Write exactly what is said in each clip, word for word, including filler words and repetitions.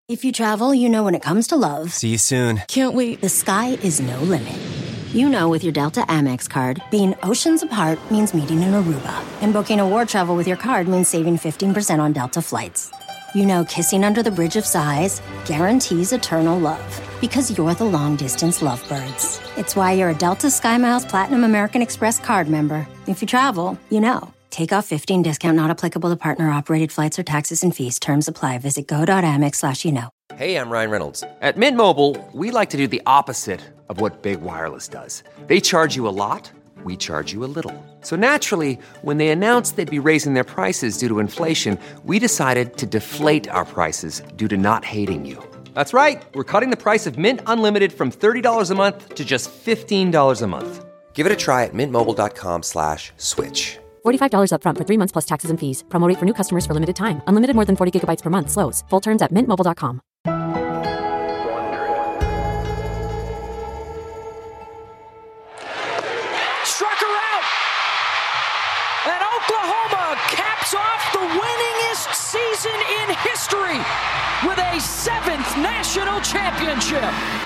If you travel, you know when it comes to love. See you soon. Can't wait. The sky is no limit. You know with your Delta Amex card, being oceans apart means meeting in Aruba. And booking a war travel with your card means saving fifteen percent on Delta flights. You know kissing under the Bridge of Sighs guarantees eternal love. Because you're the long-distance lovebirds. It's why you're a Delta SkyMiles Platinum American Express card member. If you travel, you know. Take off fifteen discount not applicable to partner-operated flights or taxes and fees. Terms apply. Visit go.amex slash you know. Hey, I'm Ryan Reynolds. At Mint Mobile, we like to do the opposite of what Big Wireless does. They charge you a lot, we charge you a little. So naturally, when they announced they'd be raising their prices due to inflation, we decided to deflate our prices due to not hating you. That's right. We're cutting the price of Mint Unlimited from thirty dollars a month to just fifteen dollars a month. Give it a try at mintmobile.com slash switch. forty-five dollars up front for three months plus taxes and fees. Promo rate for new customers for limited time. Unlimited more than forty gigabytes per month. Slows full terms at mint mobile dot com. Struck her out. And Oklahoma caps off the winningest season in history with a seventh national championship.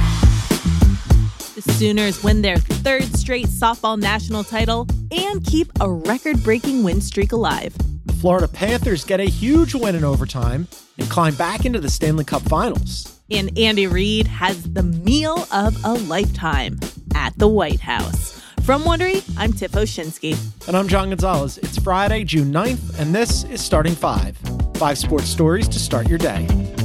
The Sooners win their third straight softball national title and keep a record-breaking win streak alive. The Florida Panthers get a huge win in overtime and climb back into the Stanley Cup Finals. And Andy Reid has the meal of a lifetime at the White House. From Wondery, I'm Tiff Oshinsky. And I'm John Gonzalez. It's Friday, June ninth, and this is Starting Five. Five sports stories to start your day.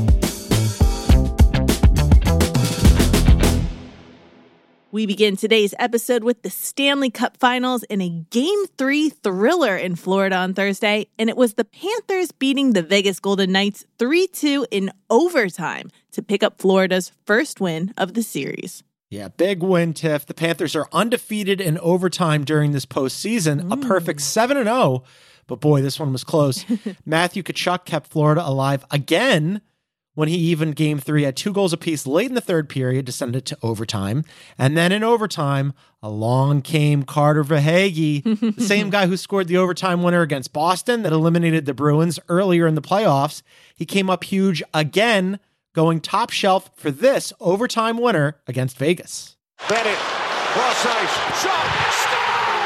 We begin today's episode with the Stanley Cup Finals in a Game three thriller in Florida on Thursday, and it was the Panthers beating the Vegas Golden Knights three two in overtime to pick up Florida's first win of the series. Yeah, big win, Tiff. The Panthers are undefeated in overtime during this postseason, mm. a perfect seven and oh, but boy, this one was close. Matthew Tkachuk kept Florida alive again when he evened game three had two goals apiece late in the third period to send it to overtime. And then in overtime, along came Carter Verhaeghe, the same guy who scored the overtime winner against Boston that eliminated the Bruins earlier in the playoffs. He came up huge again, going top shelf for this overtime winner against Vegas. Bennett, cross ice, shot, score!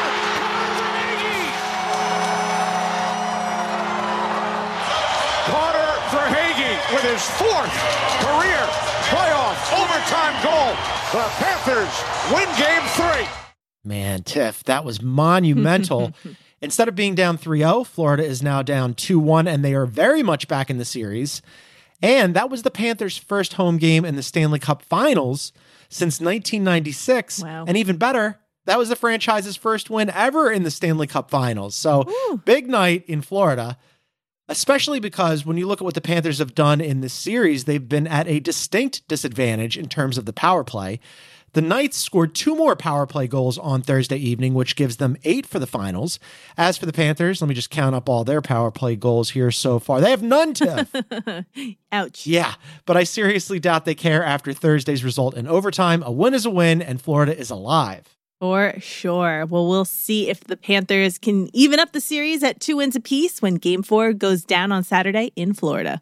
Carter Verhaeghe with his fourth career playoff overtime goal. The Panthers win game three. Man, Tiff, that was monumental. Instead of being down three oh, Florida is now down two one, and they are very much back in the series. And that was the Panthers' first home game in the Stanley Cup Finals since nineteen ninety-six. Wow. And even better, that was the franchise's first win ever in the Stanley Cup Finals. So Ooh. Big night in Florida, especially because when you look at what the Panthers have done in this series, they've been at a distinct disadvantage in terms of the power play. The Knights scored two more power play goals on Thursday evening, which gives them eight for the finals. As for the Panthers, let me just count up all their power play goals here so far. They have none, Tiff. Ouch. Yeah, but I seriously doubt they care after Thursday's result in overtime. A win is a win, and Florida is alive. For sure. Well, we'll see if the Panthers can even up the series at two wins apiece when Game four goes down on Saturday in Florida.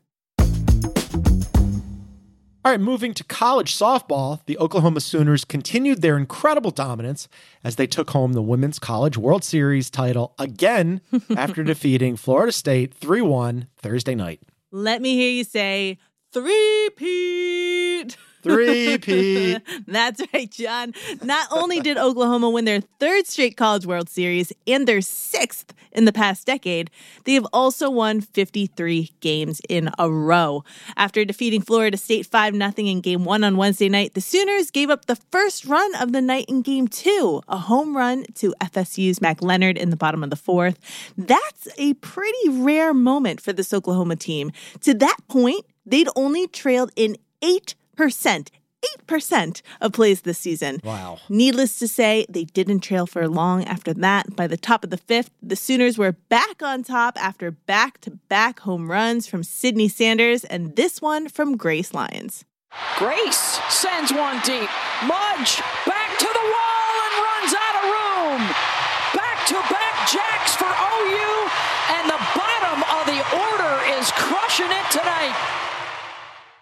All right, moving to college softball, the Oklahoma Sooners continued their incredible dominance as they took home the Women's College World Series title again after defeating Florida State three one Thursday night. Let me hear you say, three-peat. Three-peat. That's right, John. Not only did Oklahoma win their third straight College World Series and their sixth in the past decade, they have also won fifty-three games in a row. After defeating Florida State five nothing in Game one on Wednesday night, the Sooners gave up the first run of the night in Game two, a home run to F S U's Mac Leonard in the bottom of the fourth. That's a pretty rare moment for this Oklahoma team. To that point, they'd only trailed in eight percent. eight percent of plays this season. Wow. Needless to say, they didn't trail for long after that. By the top of the fifth, the Sooners were back on top after back-to-back home runs from Sydney Sanders and this one from Grace Lyons. Grace sends one deep. Mudge back to the wall and runs out of room. Back-to-back jacks for O U, and the bottom of the order is crushing it tonight.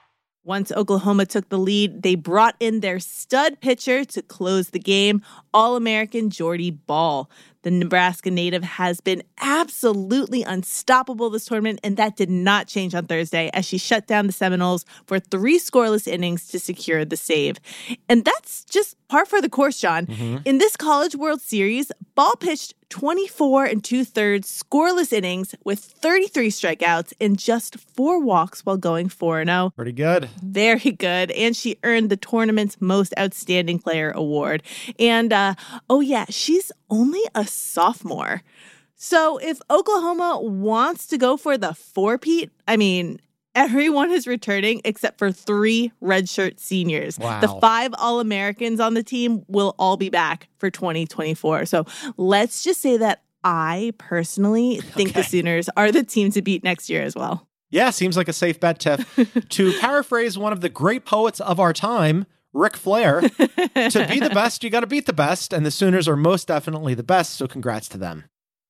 Once Oklahoma took the lead, they brought in their stud pitcher to close the game, All-American Jordy Bahl. The Nebraska native has been absolutely unstoppable this tournament, and that did not change on Thursday as she shut down the Seminoles for three scoreless innings to secure the save. And that's just par for the course, John. Mm-hmm. In this College World Series, Bahl pitched twenty-four and two-thirds scoreless innings with thirty-three strikeouts and just four walks while going four and oh. Pretty good. Very good. And she earned the tournament's Most Outstanding Player award. And, uh, oh yeah, she's only a sophomore. So if Oklahoma wants to go for the four-peat, I mean, everyone is returning except for three redshirt seniors. Wow. The five All-Americans on the team will all be back for twenty twenty-four. So let's just say that I personally think okay. the Sooners are the team to beat next year as well. Yeah, seems like a safe bet, Tiff. To paraphrase one of the great poets of our time, Ric Flair, to be the best, you got to beat the best, and the Sooners are most definitely the best, so congrats to them.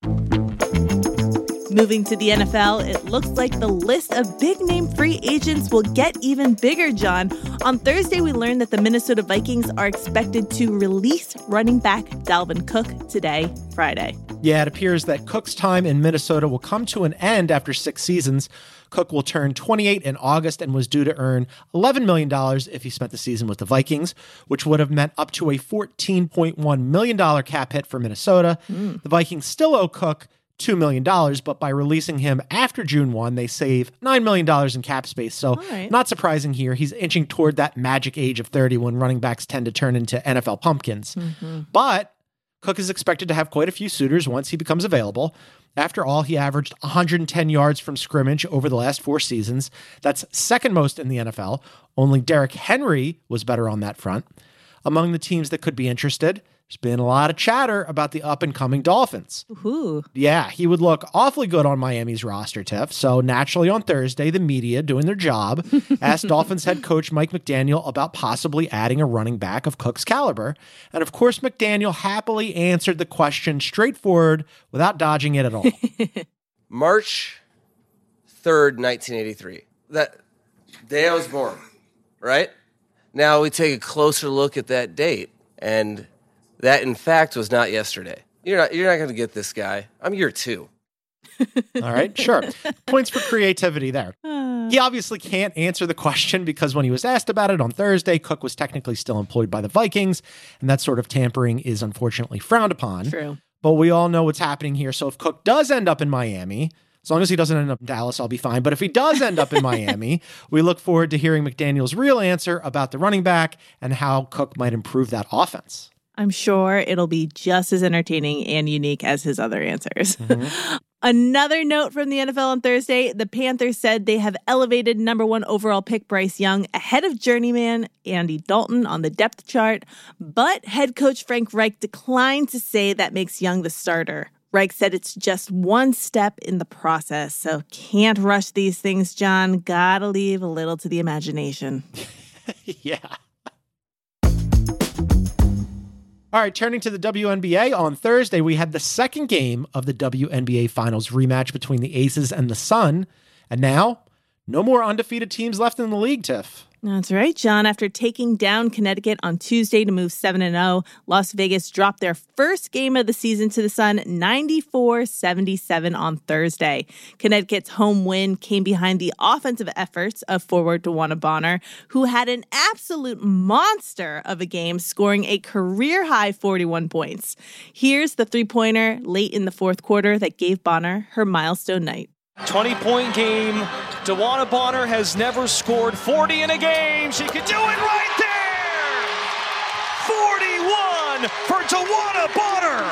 Moving to the N F L, it looks like the list of big-name free agents will get even bigger, John. On Thursday, we learned that the Minnesota Vikings are expected to release running back Dalvin Cook today, Friday. Yeah, it appears that Cook's time in Minnesota will come to an end after six seasons. Cook will turn twenty-eight in August and was due to earn eleven million dollars if he spent the season with the Vikings, which would have meant up to a fourteen point one million dollars cap hit for Minnesota. Mm. The Vikings still owe Cook two million dollars, but by releasing him after June first, they save nine million dollars in cap space. So right. Not surprising here. He's inching toward that magic age of thirty when running backs tend to turn into N F L pumpkins. Mm-hmm. But Cook is expected to have quite a few suitors once he becomes available. After all, he averaged one hundred ten yards from scrimmage over the last four seasons. That's second most in the N F L. Only Derrick Henry was better on that front. Among the teams that could be interested, there's been a lot of chatter about the up-and-coming Dolphins. Ooh. Yeah, he would look awfully good on Miami's roster, Tiff. So naturally on Thursday, the media, doing their job, asked Dolphins head coach Mike McDaniel about possibly adding a running back of Cook's caliber. And of course, McDaniel happily answered the question straightforward without dodging it at all. March third, nineteen eighty-three. That day I was born, right? Now we take a closer look at that date, and that, in fact, was not yesterday. You're not you're not going to get this guy. I'm year two. All right, sure. Points for creativity there. He obviously can't answer the question because when he was asked about it on Thursday, Cook was technically still employed by the Vikings, and that sort of tampering is unfortunately frowned upon. True. But we all know what's happening here. So if Cook does end up in Miami, as long as he doesn't end up in Dallas, I'll be fine. But if he does end up in Miami, we look forward to hearing McDaniel's real answer about the running back and how Cook might improve that offense. I'm sure it'll be just as entertaining and unique as his other answers. Mm-hmm. Another note from the N F L on Thursday, the Panthers said they have elevated number one overall pick Bryce Young ahead of journeyman Andy Dalton on the depth chart, but head coach Frank Reich declined to say that makes Young the starter. Reich said it's just one step in the process, so can't rush these things, John. Gotta leave a little to the imagination. Yeah. All right, turning to the W N B A, on Thursday, we had the second game of the W N B A Finals rematch between the Aces and the Sun. And now, no more undefeated teams left in the league, Tiff. That's right, John. After taking down Connecticut on Tuesday to move seven and oh, Las Vegas dropped their first game of the season to the Sun ninety-four seventy-seven on Thursday. Connecticut's home win came behind the offensive efforts of forward DeWanna Bonner, who had an absolute monster of a game, scoring a career-high forty-one points. Here's the three-pointer late in the fourth quarter that gave Bonner her milestone night. twenty-point game. DeWanna Bonner has never scored forty in a game. She could do it right there! forty-one for DeWanna Bonner!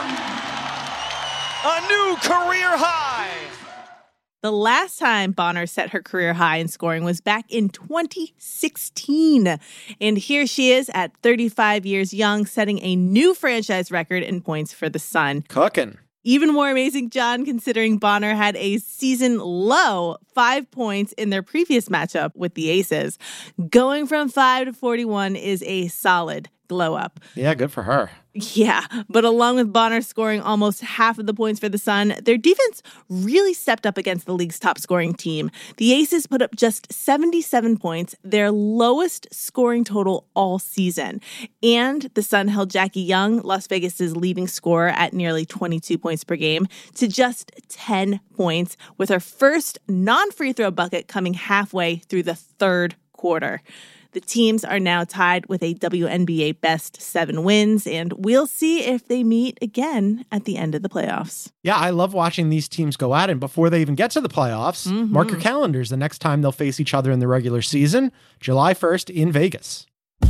A new career high! The last time Bonner set her career high in scoring was back in twenty sixteen. And here she is at thirty-five years young, setting a new franchise record in points for the Sun. Cooking. Even more amazing, John, considering Bonner had a season low five points in their previous matchup with the Aces. Going from five to forty-one is a solid glow up. Yeah, good for her. Yeah, but along with Bonner scoring almost half of the points for the Sun, their defense really stepped up against the league's top scoring team. The Aces put up just seventy-seven points, their lowest scoring total all season. And the Sun held Jackie Young, Las Vegas's leading scorer at nearly twenty-two points per game, to just ten points, with her first non-free throw bucket coming halfway through the third quarter. The teams are now tied with a W N B A best seven wins, and we'll see if they meet again at the end of the playoffs. Yeah, I love watching these teams go at it. And before they even get to the playoffs, mm-hmm. mark your calendars. The next time they'll face each other in the regular season, July first in Vegas.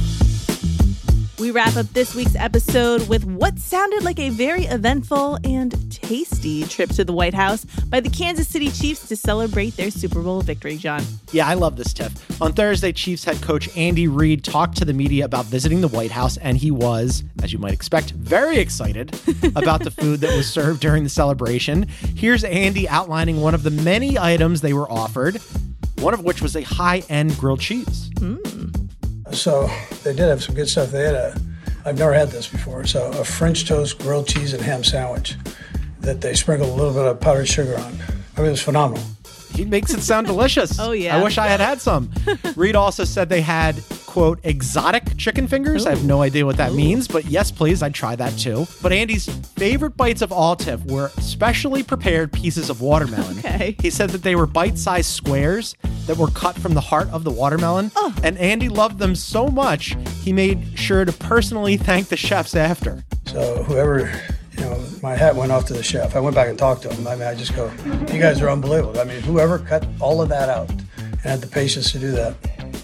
We wrap up this week's episode with what sounded like a very eventful and tasty trip to the White House by the Kansas City Chiefs to celebrate their Super Bowl victory, John. Yeah, I love this, Tiff. On Thursday, Chiefs head coach Andy Reid talked to the media about visiting the White House, and he was, as you might expect, very excited about the food that was served during the celebration. Here's Andy outlining one of the many items they were offered, one of which was a high-end grilled cheese. Mm. So they did have some good stuff. They had a, I've never had this before, so a French toast grilled cheese and ham sandwich that they sprinkled a little bit of powdered sugar on. I mean, it was phenomenal. He makes it sound delicious. Oh, yeah. I wish I had had some. Reid also said they had, quote, exotic chicken fingers. Ooh. I have no idea what that Ooh. means, but yes, please, I'd try that too. But Andy's favorite bites of all, Tiff, were specially prepared pieces of watermelon. Okay. He said that they were bite-sized squares that were cut from the heart of the watermelon. Oh. And Andy loved them so much, he made sure to personally thank the chefs after. So whoever... You know, my hat went off to the chef. I went back and talked to him. I mean, I just go, you guys are unbelievable. I mean, whoever cut all of that out and had the patience to do that,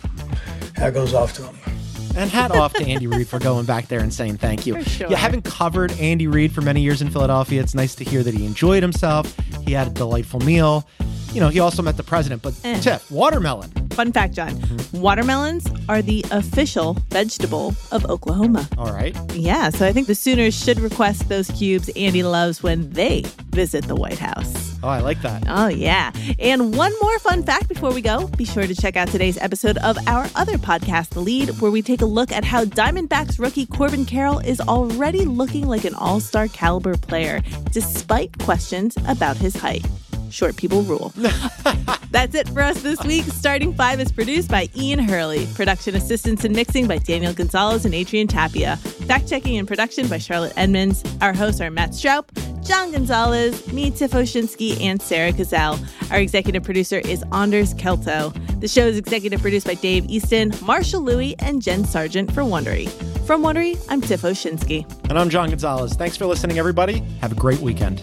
that goes off to him. And hat off to Andy Reid for going back there and saying thank you. For sure. Yeah, having covered Andy Reid for many years in Philadelphia, it's nice to hear that he enjoyed himself. He had a delightful meal. You know, he also met the president. But eh. Tiff, watermelon. Fun fact, John. Mm-hmm. Watermelons are the official vegetable of Oklahoma. All right. Yeah, so I think the Sooners should request those cubes Andy loves when they visit the White House. Oh, I like that. Oh, yeah. And one more fun fact before we go. Be sure to check out today's episode of our other podcast, The Lead, where we take a look at how Diamondbacks rookie Corbin Carroll is already looking like an all-star caliber player, despite questions about his height. Short people rule. That's it for us this week. Starting Five is produced by Ian Hurley. Production assistance and mixing by Daniel Gonzalez and Adrian Tapia. Fact-checking and production by Charlotte Edmonds. Our hosts are Matt Stroup, John Gonzalez, me, Tiff Oshinsky, and Sarah Gazelle. Our executive producer is Anders Kelto. The show is executive produced by Dave Easton, Marshall Louie, and Jen Sargent for Wondery. From Wondery, I'm Tiff Oshinsky. And I'm John Gonzalez. Thanks for listening, everybody. Have a great weekend.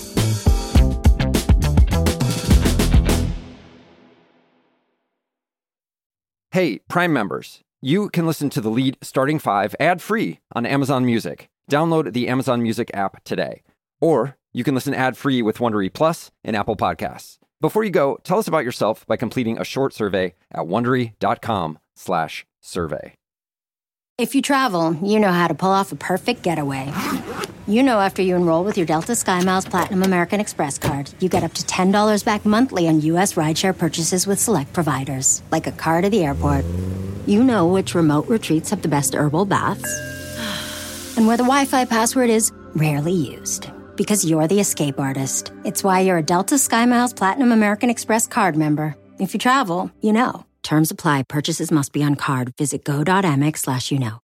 Hey, Prime members, you can listen to The Lead Starting Five ad-free on Amazon Music. Download the Amazon Music app today. Or you can listen ad-free with Wondery Plus and Apple Podcasts. Before you go, tell us about yourself by completing a short survey at Wondery.com slash survey. If you travel, you know how to pull off a perfect getaway. You know after you enroll with your Delta SkyMiles Platinum American Express card, you get up to ten dollars back monthly on U S rideshare purchases with select providers, like a car to the airport. You know which remote retreats have the best herbal baths, and where the Wi-Fi password is rarely used. Because you're the escape artist. It's why you're a Delta SkyMiles Platinum American Express card member. If you travel, you know. Terms apply. Purchases must be on card. Visit go.amex slash you know.